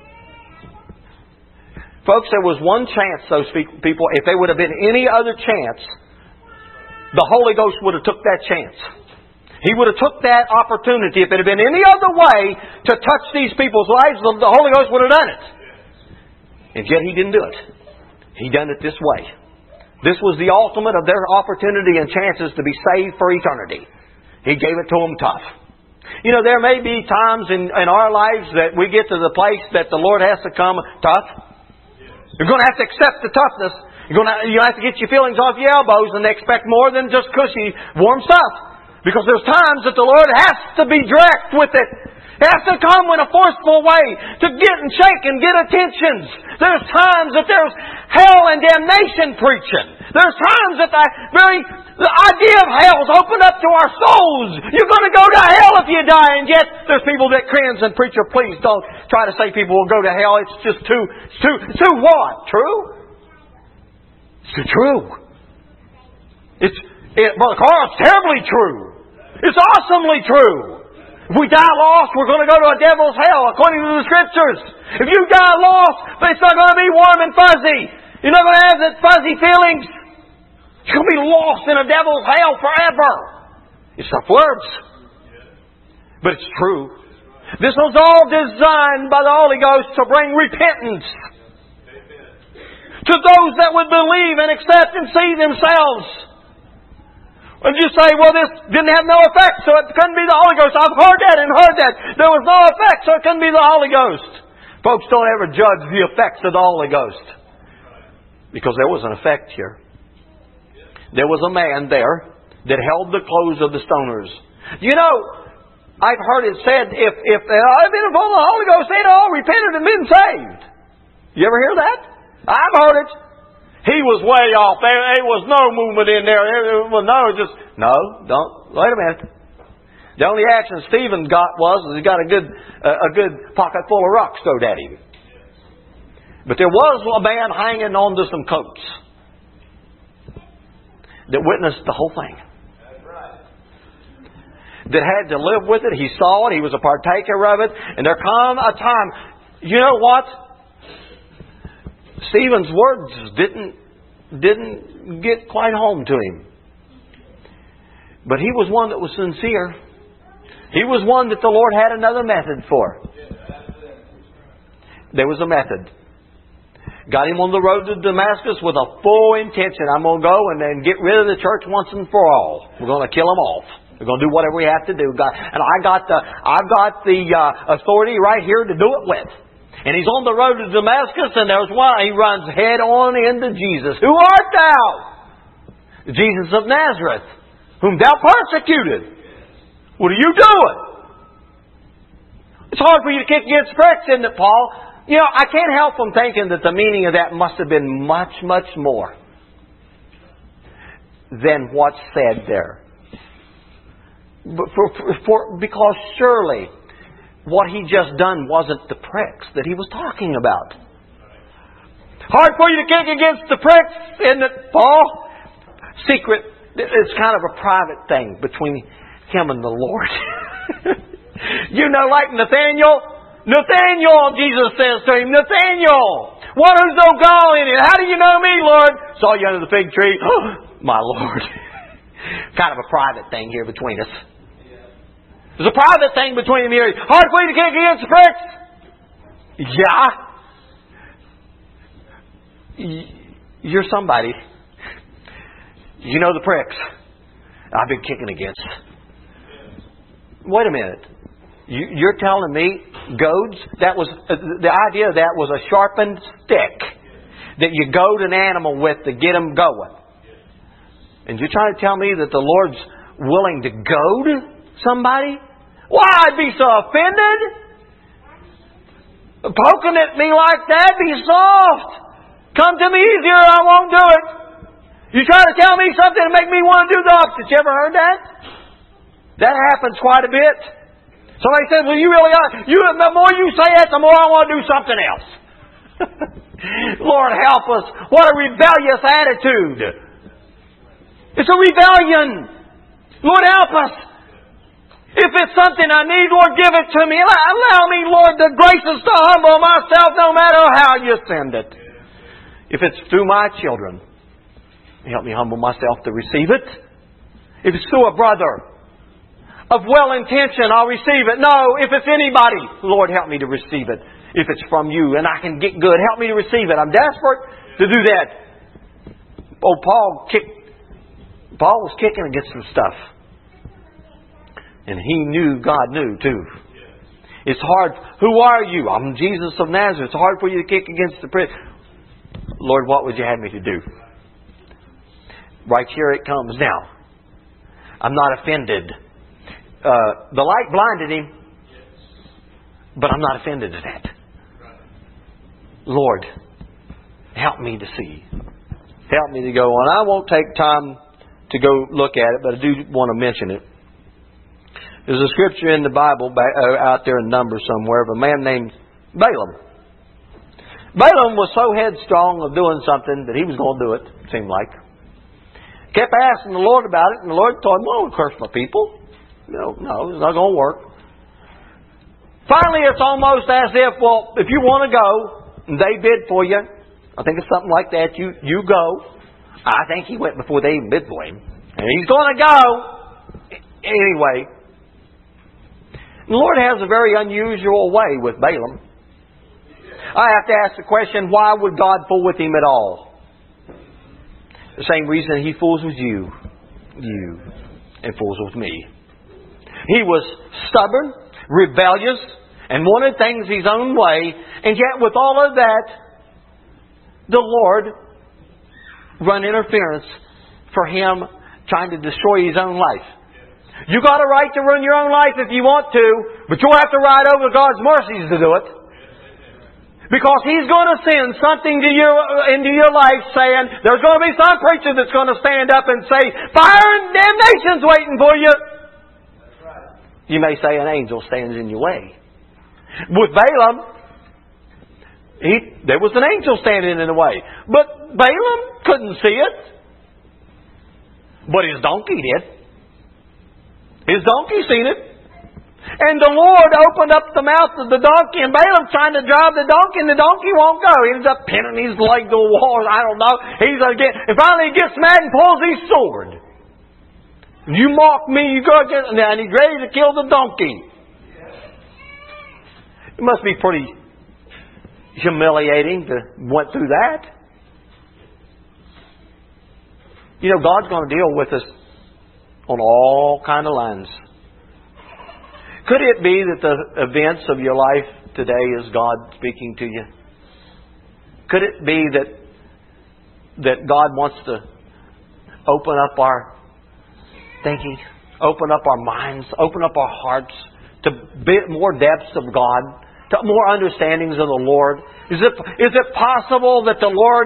Folks, there was one chance those people, if there would have been any other chance, the Holy Ghost would have took that chance. He would have took that opportunity. If it had been any other way to touch these people's lives, the Holy Ghost would have done it. And yet He didn't do it. He done it this way. This was the ultimate of their opportunity and chances to be saved for eternity. He gave it to them tough. You know, there may be times in, in our lives that we get to the place that the Lord has to come tough. You're going to have to accept the toughness. You're going to, you have to get your feelings off your elbows and expect more than just cushy, warm stuff. Because there's times that the Lord has to be direct with it. He has to come in a forceful way to get and shake and get attentions. There's times that there's hell and damnation preaching. There's times that the very the idea of hell is opened up to our souls. You're going to go to hell if you die. And yet there's people that cringe and preacher, please don't try to say people will go to hell. It's just too, it's too, it's too what? True? It's too true. It's, it, Brother Carl, it's terribly true. It's awesomely true. If we die lost, we're going to go to a devil's hell, according to the Scriptures. If you die lost, it's not going to be warm and fuzzy. You're not going to have that fuzzy feelings. You're going to be lost in a devil's hell forever. It's tough words. But it's true. This was all designed by the Holy Ghost to bring repentance to those that would believe and accept and see themselves. And you say, well, this didn't have no effect, so it couldn't be the Holy Ghost. I've heard that and heard that. There was no effect, so it couldn't be the Holy Ghost. Folks, don't ever judge the effects of the Holy Ghost. Because there was an effect here. There was a man there that held the clothes of the stoners. You know, I've heard it said, if, if they had been full of the Holy Ghost, they'd all repented and been saved. You ever hear that? I've heard it. He was way off. There, there was no movement in there. There was no, just, no, don't, wait a minute. The only action Stephen got was he got a good, uh, a good pocket full of rocks thrown at him. But there was a man hanging on to some coats that witnessed the whole thing. That's right. That had to live with it. He saw it. He was a partaker of it. And there come a time, you know what? Stephen's words didn't, didn't get quite home to him. But he was one that was sincere. He was one that the Lord had another method for. There was a method. Got him on the road to Damascus with a full intention. I'm going to go and then get rid of the church once and for all. We're going to kill them off. We're going to do whatever we have to do. And I got the, I've got the uh, authority right here to do it with. And he's on the road to Damascus, and there's one. He runs head on into Jesus. Who art thou? Jesus of Nazareth, whom thou persecuted. What are you doing? It's hard for you to kick against pricks, isn't it, Paul? You know, I can't help from thinking that the meaning of that must have been much, much more than what's said there. But for, for, for, because surely what he just done wasn't the pricks that he was talking about. Hard for you to kick against the pricks, isn't it, Paul? Secret. It's kind of a private thing between him and the Lord. You know, like Nathaniel. Nathaniel, Jesus says to him, Nathaniel, one who's no gall in it. How do you know me, Lord? Saw you under the fig tree. Oh, my Lord. Kind of a private thing here between us. There's a private thing between them here. Hard for you to kick against the pricks. Yeah. You're somebody. You know the pricks I've been kicking against. Wait a minute. You, you're telling me goads? That was uh, the idea of that was a sharpened stick that you goad an animal with to get him going. And you're trying to tell me that the Lord's willing to goad somebody Why, I'd be so offended. Poking at me like that, be soft. Come to me easier, I won't do it. You try to tell me something to make me want to do the opposite. You ever heard that? That happens quite a bit. Somebody says, well, you really are. You, the more you say that, the more I want to do something else. Lord, help us. What a rebellious attitude. It's a rebellion. Lord, help us. If it's something I need, Lord, give it to me. Allow me, Lord, the graces to humble myself no matter how you send it. If it's through my children, help me humble myself to receive it. If it's through a brother of well intention, I'll receive it. No, if it's anybody, Lord, help me to receive it. If it's from you and I can get good, help me to receive it. I'm desperate to do that. Oh, Paul kicked, Paul was kicking against some stuff. And he knew God knew too. It's hard. Who are you? I'm Jesus of Nazareth. It's hard for you to kick against the prick. Lord, what would you have me to do? Right here it comes now. I'm not offended. Uh, the light blinded him, but I'm not offended at that. Lord, help me to see. Help me to go on. I won't take time to go look at it, but I do want to mention it. There's a scripture in the Bible out there in Numbers somewhere of a man named Balaam. Balaam was so headstrong of doing something that he was going to do it, it seemed like. Kept asking the Lord about it, and the Lord told him, "Oh, don't curse my people. No, no, it's not going to work." Finally, it's almost as if, well, if you want to go, and they bid for you, I think it's something like that, you, you go. I think he went before they even bid for him. And he's going to go. Anyway, the Lord has a very unusual way with Balaam. I have to ask the question, why would God fool with him at all? The same reason He fools with you. You. And fools with me. He was stubborn, rebellious, and wanted things His own way. And yet with all of that, the Lord run interference for Him trying to destroy His own life. You got a right to run your own life if you want to, but you'll have to ride over God's mercies to do it. Because He's going to send something to you into your life saying, there's going to be some preacher that's going to stand up and say, fire and damnation's waiting for you. You may say an angel stands in your way. With Balaam, he, there was an angel standing in the way. But Balaam couldn't see it. But his donkey did. His donkey seen it. And the Lord opened up the mouth of the donkey, and Balaam trying to drive the donkey, and the donkey won't go. He ends up pinning his leg to the wall. I don't know. He's again, and finally he gets mad and pulls his sword. You mock me, you go against, and he's ready to kill the donkey. It must be pretty humiliating to went through that. You know, God's going to deal with us on all kind of lines. Could it be that the events of your life today is God speaking to you? Could it be that that God wants to open up our thinking, open up our minds, open up our hearts to bit more depths of God, to more understandings of the Lord? Is it is it possible that the Lord...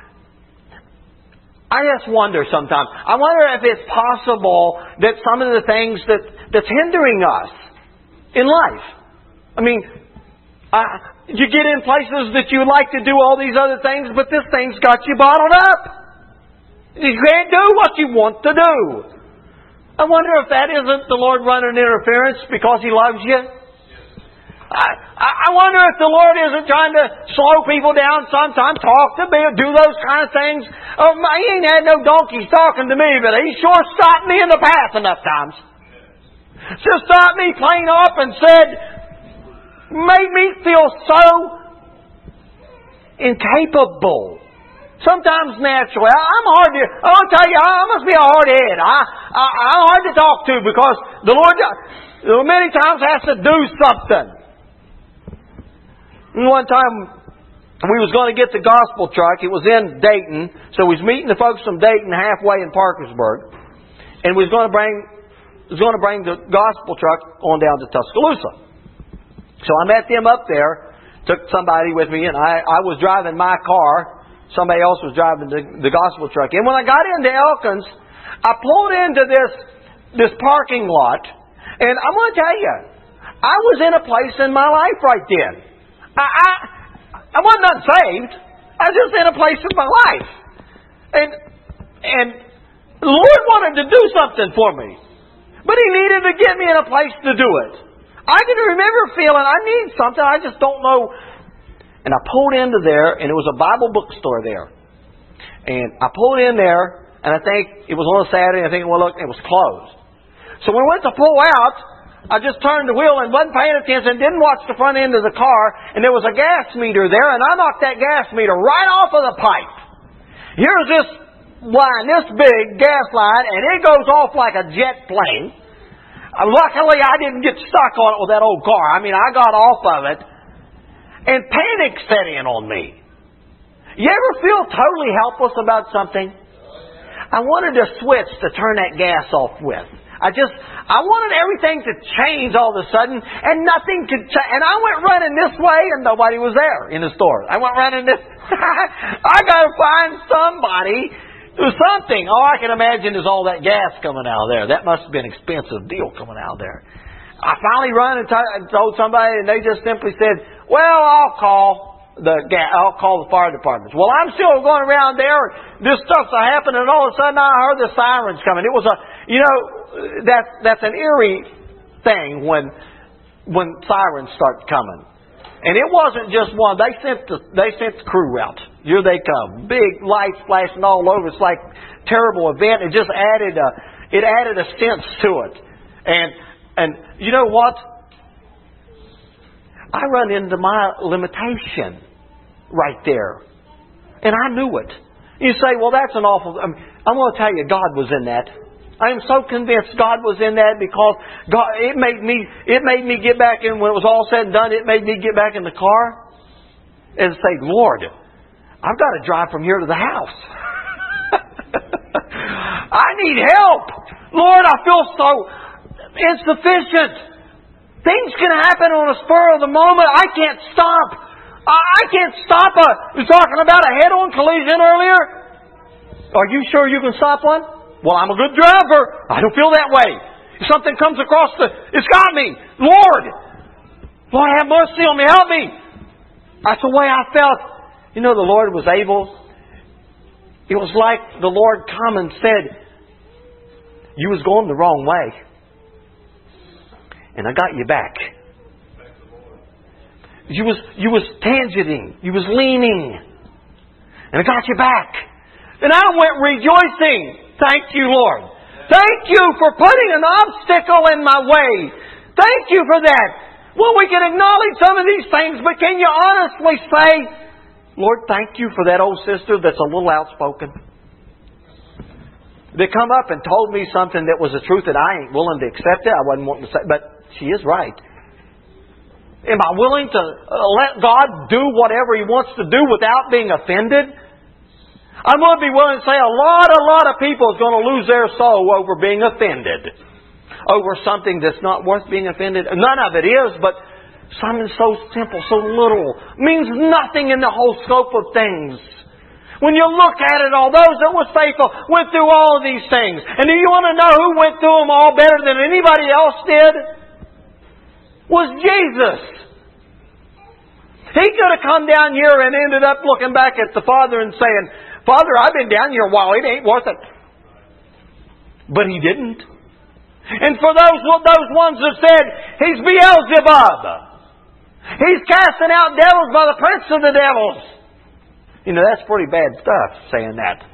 I just wonder sometimes. I wonder if it's possible that some of the things that, that's hindering us in life. I mean, uh, you get in places that you like to do all these other things, but this thing's got you bottled up. You can't do what you want to do. I wonder if that isn't the Lord running interference because He loves you. I, I wonder if the Lord isn't trying to slow people down sometime, talk to me, do those kind of things. Oh, He ain't had no donkeys talking to me, but He sure stopped me in the path enough times. Just stopped me plain up and said, made me feel so incapable. Sometimes naturally. I'm hard to, I want to tell you, I must be a hard head. I, I, I'm hard to talk to because the Lord many times has to do something. One time we was going to get the gospel truck. It was in Dayton. So we was meeting the folks from Dayton halfway in Parkersburg. And we was going to bring was going to bring the gospel truck on down to Tuscaloosa. So I met them up there, took somebody with me, and I, I was driving my car. Somebody else was driving the, the gospel truck. And when I got into Elkins, I pulled into this, this parking lot. And I'm going to tell you, I was in a place in my life right then. I, I, I wasn't unsaved. I was just in a place in my life. And, and the Lord wanted to do something for me. But He needed to get me in a place to do it. I can remember feeling I need something. I just don't know. And I pulled into there, and it was a Bible bookstore there. And I pulled in there, and I think it was on a Saturday. I think, well, look, it was closed. So when I went to pull out, I just turned the wheel and wasn't paying attention, didn't watch the front end of the car, and there was a gas meter there, and I knocked that gas meter right off of the pipe. Here's this line, this big gas line, and it goes off like a jet plane. Uh, luckily, I didn't get stuck on it with that old car. I mean, I got off of it, and panic set in on me. You ever feel totally helpless about something? I wanted a switch to turn that gas off with. I just, I wanted everything to change all of a sudden, and nothing could change. And I went running this way, and nobody was there in the store. I went running this. I got to find somebody do something. All I can imagine is all that gas coming out of there. That must have been an expensive deal coming out of there. I finally run and, t- and told somebody, and they just simply said, "Well, I'll call the ga- I'll call the fire department." Well, I'm still going around there. This stuff's happening, and all of a sudden I heard the sirens coming. It was a, you know, that's that's an eerie thing when when sirens start coming. And it wasn't just one. They sent the they sent the crew out. Here they come, big lights flashing all over. It's like a terrible event. It just added a it added a sense to it. And and you know what? I run into my limitation right there. And I knew it. You say, well, that's an awful... I mean, I'm going to tell you, God was in that. I am so convinced God was in that because God, it made me it made me get back in, when it was all said and done, it made me get back in the car and say, Lord, I've got to drive from here to the house. I need help. Lord, I feel so insufficient. Things can happen on a spur of the moment. I can't stop. I can't stop a... We were talking about a head-on collision earlier. Are you sure you can stop one? Well, I'm a good driver. I don't feel that way. If something comes across the... It's got me. Lord. Lord, have mercy on me. Help me. That's the way I felt. You know, the Lord was able... It was like the Lord come and said, you was going the wrong way. And I got you back. You was you was tangenting. You was leaning. And I got you back. And I went rejoicing. Thank you, Lord. Thank you for putting an obstacle in my way. Thank you for that. Well, we can acknowledge some of these things, but can you honestly say, Lord, thank you for that old sister that's a little outspoken? They come up and told me something that was a truth that I ain't willing to accept it. I wasn't wanting to say, but she is right. Am I willing to let God do whatever He wants to do without being offended? I'm going to be willing to say a lot, a lot of people is going to lose their soul over being offended. Over something that's not worth being offended. None of it is, but something so simple, so little, means nothing in the whole scope of things. When you look at it all, those that were faithful went through all of these things. And do you want to know who went through them all better than anybody else did? Was Jesus. He could have come down here and ended up looking back at the Father and saying, Father, I've been down here a while. It ain't worth it. But He didn't. And for those, those ones that said, He's Beelzebub. He's casting out devils by the prince of the devils. You know, that's pretty bad stuff, saying that.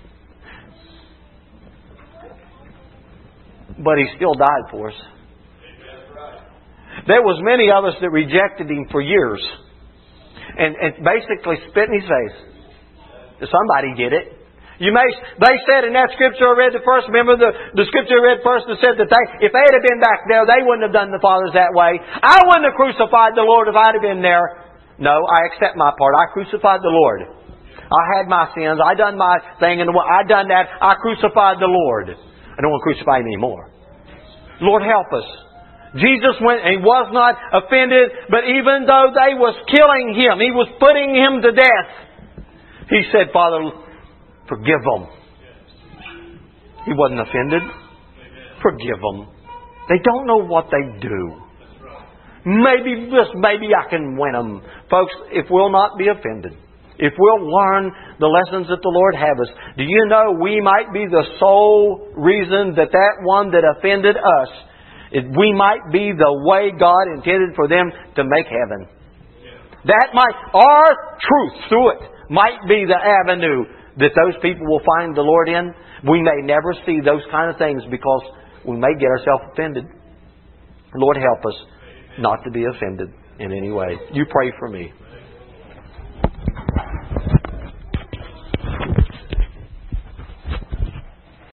But He still died for us. There was many of us that rejected Him for years. And, and basically spit in His face. Somebody did it. You may, they said in that scripture I read the first, remember the, the scripture I read first that said that they, if they had been back there, they wouldn't have done the fathers that way. I wouldn't have crucified the Lord if I'd have been there. No, I accept my part. I crucified the Lord. I had my sins. I done my thing, and I done that. I crucified the Lord. I don't want to crucify Him anymore. Lord, help us. Jesus went and He was not offended, but even though they was killing Him, He was putting Him to death, He said, Father, forgive them. He wasn't offended. Forgive them. They don't know what they do. Maybe, just maybe I can win them. Folks, if we'll not be offended, if we'll learn the lessons that the Lord have us, do you know we might be the sole reason that that one that offended us, it, we might be the way God intended for them to make heaven. That might, our truth through it might be the avenue that those people will find the Lord in. We may never see those kind of things because we may get ourselves offended. Lord, help us not to be offended in any way. You pray for me.